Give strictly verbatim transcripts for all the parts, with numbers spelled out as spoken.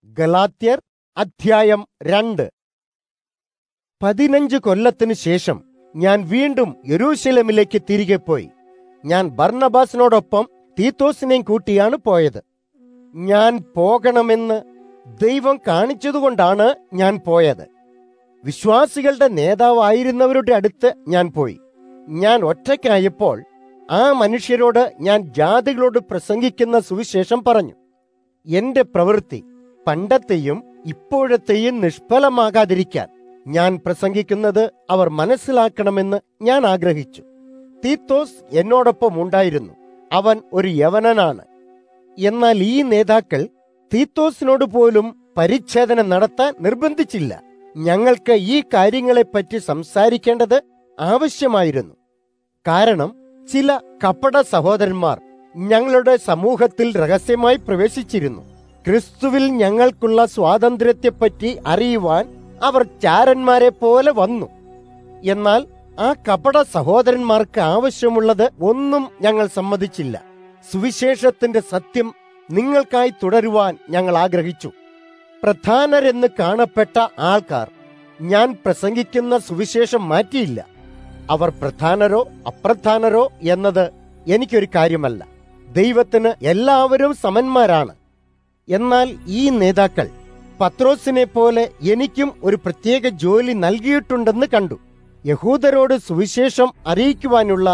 ഗലാത്യർ അധ്യായം രണ്ട്. പതിനഞ്ച് കൊല്ലത്തിനു ശേഷം ഞാൻ വീണ്ടും യെരൂശലേമിലേക്ക് തിരികെ പോയി. ഞാൻ ബർന്നബാസിനോടൊപ്പം തീത്തോസിനെയും കൂട്ടിയാണ് പോയത്. ഞാൻ പോകണമെന്ന് ദൈവം കാണിച്ചതുകൊണ്ടാണ് ഞാൻ പോയത്. വിശ്വാസികളുടെ നേതാവായിരുന്നവരുടെ അടുത്ത് ഞാൻ പോയി. ഞാൻ ഒറ്റയ്ക്കായപ്പോൾ ആ മനുഷ്യരോട് ഞാൻ ജാതികളോട് പ്രസംഗിക്കുന്ന സുവിശേഷം പറഞ്ഞു. എന്റെ പ്രവൃത്തി പണ്ടത്തെയും ഇപ്പോഴത്തെയും നിഷ്ഫലമാകാതിരിക്കാൻ ഞാൻ പ്രസംഗിക്കുന്നത് അവർ മനസ്സിലാക്കണമെന്ന് ഞാൻ ആഗ്രഹിച്ചു. തീത്തോസ് എന്നോടൊപ്പം ഉണ്ടായിരുന്നു. അവൻ ഒരു യവനനാണ്. എന്നാൽ ഈ നേതാക്കൾ തീത്തോസിനോട് പോലും പരിച്ഛേദന നടത്താൻ നിർബന്ധിച്ചില്ല. ഞങ്ങൾക്ക് ഈ കാര്യങ്ങളെപ്പറ്റി സംസാരിക്കേണ്ടത് ആവശ്യമായിരുന്നു. കാരണം ചില കപട സഹോദരന്മാർ ഞങ്ങളുടെ സമൂഹത്തിൽ രഹസ്യമായി പ്രവേശിച്ചിരുന്നു. ക്രിസ്തുവിൽ ഞങ്ങൾക്കുള്ള സ്വാതന്ത്ര്യത്തെപ്പറ്റി അറിയുവാൻ അവർ ചാരന്മാരെ പോലെ വന്നു. എന്നാൽ ആ കപട സഹോദരന്മാർക്ക് ആവശ്യമുള്ളത് ഒന്നും ഞങ്ങൾ സമ്മതിച്ചില്ല. സുവിശേഷത്തിന്റെ സത്യം നിങ്ങൾക്കായി തുടരുവാൻ ഞങ്ങൾ ആഗ്രഹിച്ചു. പ്രധാനരെന്ന് കാണപ്പെട്ട ആൾക്കാർ ഞാൻ പ്രസംഗിക്കുന്ന സുവിശേഷം മാറ്റിയില്ല. അവർ പ്രധാനരോ അപ്രധാനരോ എന്നത് എനിക്കൊരു കാര്യമല്ല. ദൈവത്തിന് എല്ലാവരും സമന്മാരാണ്. എന്നാൽ ഈ നേതാക്കൾ പത്രോസിനെ പോലെ എനിക്കും ഒരു പ്രത്യേക ജോലി നൽകിയിട്ടുണ്ടെന്ന് കണ്ടു. യഹൂദരോട് സുവിശേഷം അറിയിക്കുവാനുള്ള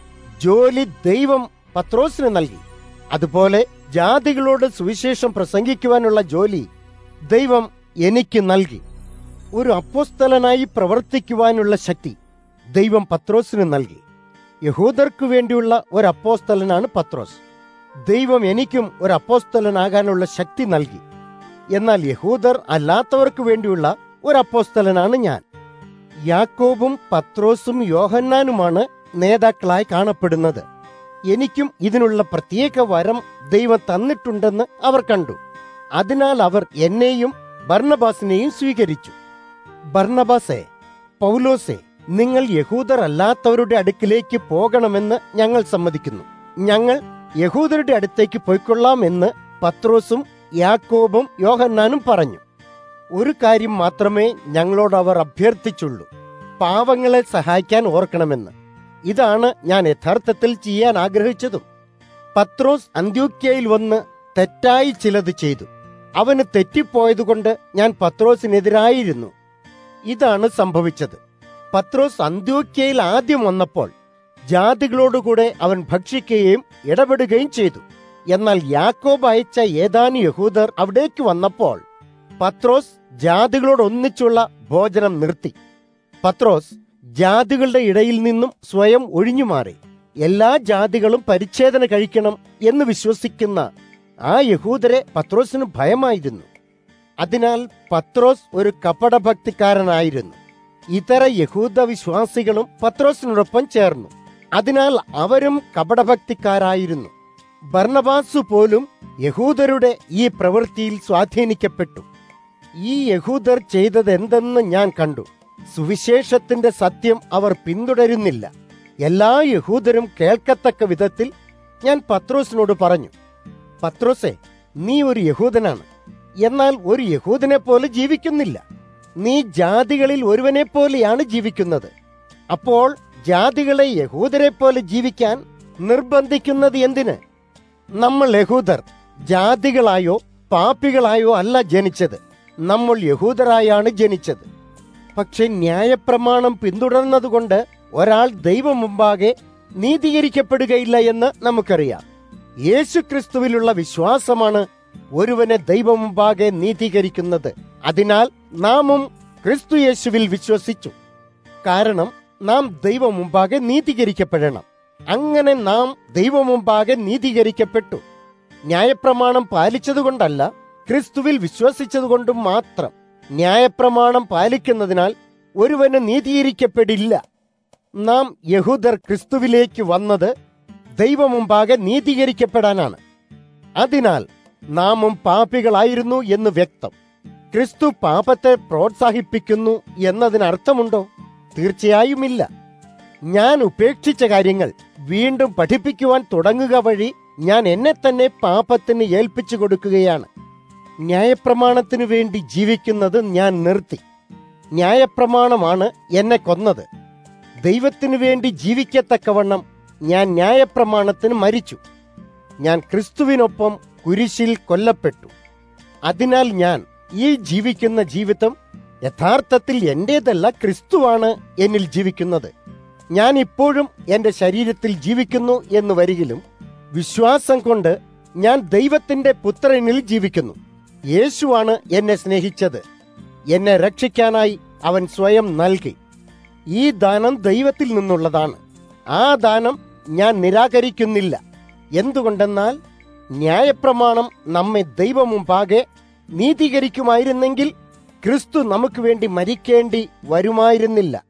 ജോലി ദൈവം പത്രോസിന് നൽകി. അതുപോലെ ജാതികളോട് സുവിശേഷം പ്രസംഗിക്കുവാനുള്ള ജോലി ദൈവം എനിക്ക് നൽകി. ഒരു അപ്പോസ്തലനായി പ്രവർത്തിക്കുവാനുള്ള ശക്തി ദൈവം പത്രോസിന് നൽകി. യഹൂദർക്കു വേണ്ടിയുള്ള ഒരു അപ്പോസ്തലനാണ് പത്രോസ്. ദൈവം എനിക്കും ഒരു അപ്പോസ്തലനാകാനുള്ള ശക്തി നൽകി. എന്നാൽ യഹൂദർ അല്ലാത്തവർക്ക് വേണ്ടിയുള്ള ഒരു അപ്പോസ്തലനാണ് ഞാൻ. യാക്കോബും പത്രോസും യോഹന്നാനുമാണ് നേതാക്കളായി കാണപ്പെടുന്നത്. എനിക്കും ഇതിനുള്ള പ്രത്യേക വരം ദൈവം തന്നിട്ടുണ്ടെന്ന് അവർ കണ്ടു. അതിനാൽ അവർ എന്നെയും ബർന്നബാസിനെയും സ്വീകരിച്ചു. ബർന്നബാസേ, പൗലോസേ, നിങ്ങൾ യഹൂദർ അല്ലാത്തവരുടെ അടുക്കിലേക്ക് പോകണമെന്ന് ഞങ്ങൾ സമ്മതിക്കുന്നു. ഞങ്ങൾ യഹൂദരുടെ അടുത്തേക്ക് പോയിക്കൊള്ളാം എന്ന് പത്രോസും യാക്കോബും യോഹന്നാനും പറഞ്ഞു. ഒരു കാര്യം മാത്രമേ ഞങ്ങളോട് അവർ അഭ്യർത്ഥിച്ചുള്ളൂ: പാവങ്ങളെ സഹായിക്കാൻ ഓർക്കണമെന്ന്. ഇതാണ് ഞാൻ യഥാർത്ഥത്തിൽ ചെയ്യാൻ ആഗ്രഹിച്ചതും. പത്രോസ് അന്ത്യോക്യയിൽ വന്ന് തെറ്റായി ചിലത് ചെയ്തു. അവന് തെറ്റിപ്പോയതുകൊണ്ട് ഞാൻ പത്രോസിനെതിരായിരുന്നു. ഇതാണ് സംഭവിച്ചത്. പത്രോസ് അന്ത്യോക്യയിൽ ആദ്യം വന്നപ്പോൾ ജാതികളോടുകൂടെ അവൻ ഭക്ഷിക്കുകയും ഇടപെടുകയും ചെയ്തു. എന്നാൽ യാക്കോബ് അയച്ച ഏതാനും യഹൂദർ അവിടേക്ക് വന്നപ്പോൾ പത്രോസ് ജാതികളോട് ഒന്നിച്ചുള്ള ഭോജനം നിർത്തി. പത്രോസ് ജാതികളുടെ ഇടയിൽ നിന്നും സ്വയം ഒഴിഞ്ഞുമാറി. എല്ലാ ജാതികളും പരിച്ഛേദന കഴിക്കണം എന്ന് വിശ്വസിക്കുന്ന ആ യഹൂദരെ പത്രോസിന് ഭയമായിരുന്നു. അതിനാൽ പത്രോസ് ഒരു കപടഭക്തിക്കാരനായിരുന്നു. ഇതര യഹൂദ വിശ്വാസികളും പത്രോസിനോടൊപ്പം ചേർന്നു. അതിനാൽ അവരും കപടഭക്തിക്കാരായിരുന്നു. ബർന്നബാസ് പോലും യഹൂദരുടെ ഈ പ്രവൃത്തിയിൽ സ്വാധീനിക്കപ്പെട്ടു. ഈ യഹൂദർ ചെയ്തത് എന്തെന്ന് ഞാൻ കണ്ടു. സുവിശേഷത്തിന്റെ സത്യം അവർ പിന്തുടരുന്നില്ല. എല്ലാ യഹൂദരും കേൾക്കത്തക്ക വിധത്തിൽ ഞാൻ പത്രോസിനോട് പറഞ്ഞു: പത്രോസേ, നീ ഒരു യഹൂദനാണ്, എന്നാൽ ഒരു യഹൂദനെ പോലെ ജീവിക്കുന്നില്ല. നീ ജാതികളിൽ ഒരുവനെ പോലെയാണ് ജീവിക്കുന്നത്. അപ്പോൾ ജാതികളെ യഹൂദരെ പോലെ ജീവിക്കാൻ നിർബന്ധിക്കുന്നത് എന്തിന്? നമ്മൾ യഹൂദർ ജാതികളായോ പാപികളായോ അല്ല ജനിച്ചത്. നമ്മൾ യഹൂദരായാണ് ജനിച്ചത്. പക്ഷെ ന്യായപ്രമാണം പിന്തുടർന്നതുകൊണ്ട് ഒരാൾ ദൈവം മുമ്പാകെ നീതീകരിക്കപ്പെടുകയില്ല എന്ന് നമുക്കറിയാം. യേശുക്രിസ്തുവിലുള്ള വിശ്വാസമാണ് ഒരുവനെ ദൈവം മുമ്പാകെ നീതീകരിക്കുന്നത്. അതിനാൽ നാമും ക്രിസ്തു യേശുവിൽ വിശ്വസിച്ചു. കാരണം നാം ദൈവം മുമ്പാകെ നീതീകരിക്കപ്പെടണം. അങ്ങനെ നാം ദൈവം മുമ്പാകെ നീതീകരിക്കപ്പെട്ടു. ന്യായപ്രമാണം പാലിച്ചതുകൊണ്ടല്ല, ക്രിസ്തുവിൽ വിശ്വസിച്ചതുകൊണ്ടും മാത്രം. ന്യായപ്രമാണം പാലിക്കുന്നതിനാൽ ഒരുവന് നീതീകരിക്കപ്പെടില്ല. നാം യഹൂദർ ക്രിസ്തുവിലേക്ക് വന്നത് ദൈവം മുമ്പാകെ നീതീകരിക്കപ്പെടാനാണ്. അതിനാൽ നാമും പാപികളായിരുന്നു എന്ന് വ്യക്തം. ക്രിസ്തു പാപത്തെ പ്രോത്സാഹിപ്പിക്കുന്നു എന്നതിനർത്ഥമുണ്ടോ? തീർച്ചയായുമില്ല. ഞാൻ ഉപേക്ഷിച്ച കാര്യങ്ങൾ വീണ്ടും പഠിപ്പിക്കുവാൻ തുടങ്ങുക വഴി ഞാൻ എന്നെ തന്നെ പാപത്തിന് ഏൽപ്പിച്ചു കൊടുക്കുകയാണ്. ന്യായപ്രമാണത്തിനു വേണ്ടി ജീവിക്കുന്നത് ഞാൻ നിർത്തി. ന്യായപ്രമാണമാണ് എന്നെ കൊന്നത്. ദൈവത്തിനു വേണ്ടി ജീവിക്കത്തക്കവണ്ണം ഞാൻ ന്യായപ്രമാണത്തിന് മരിച്ചു. ഞാൻ ക്രിസ്തുവിനൊപ്പം കുരിശിൽ കൊല്ലപ്പെട്ടു. അതിനാൽ ഞാൻ ഈ ജീവിക്കുന്ന ജീവിതം യഥാർത്ഥത്തിൽ എന്റേതല്ല, ക്രിസ്തുവാണ് എന്നിൽ ജീവിക്കുന്നത്. ഞാൻ ഇപ്പോഴും എന്റെ ശരീരത്തിൽ ജീവിക്കുന്നു എന്ന് വരികിലും വിശ്വാസം കൊണ്ട് ഞാൻ ദൈവത്തിന്റെ പുത്രനിൽ ജീവിക്കുന്നു. യേശുവാണ് എന്നെ സ്നേഹിച്ചത്. എന്നെ രക്ഷിക്കാനായി അവൻ സ്വയം നൽകി. ഈ ദാനം ദൈവത്തിൽ നിന്നുള്ളതാണ്. ആ ദാനം ഞാൻ നിരാകരിക്കുന്നില്ല. എന്തുകൊണ്ടെന്നാൽ ന്യായപ്രമാണം നമ്മെ ദൈവമുമ്പാകെ നീതീകരിക്കുമായിരുന്നെങ്കിൽ ക്രിസ്തു നമുക്ക് വേണ്ടി മരിക്കേണ്ടി വരുമായിരുന്നില്ല.